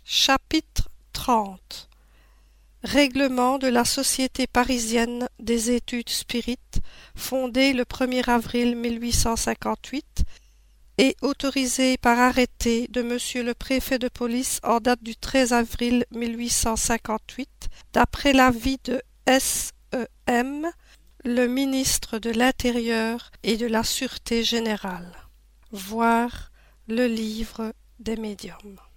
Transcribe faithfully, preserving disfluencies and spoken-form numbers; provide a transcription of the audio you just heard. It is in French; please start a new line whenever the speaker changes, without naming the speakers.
Chapitre trente. Règlement de la Société parisienne des études spirites, fondée le premier avril mille huit cent cinquante-huit et autorisée par arrêté de Monsieur le préfet de police en date du treize avril mille huit cent cinquante-huit, d'après l'avis de S E M, le ministre de l'Intérieur et de la Sûreté générale. Voir le livre des médiums.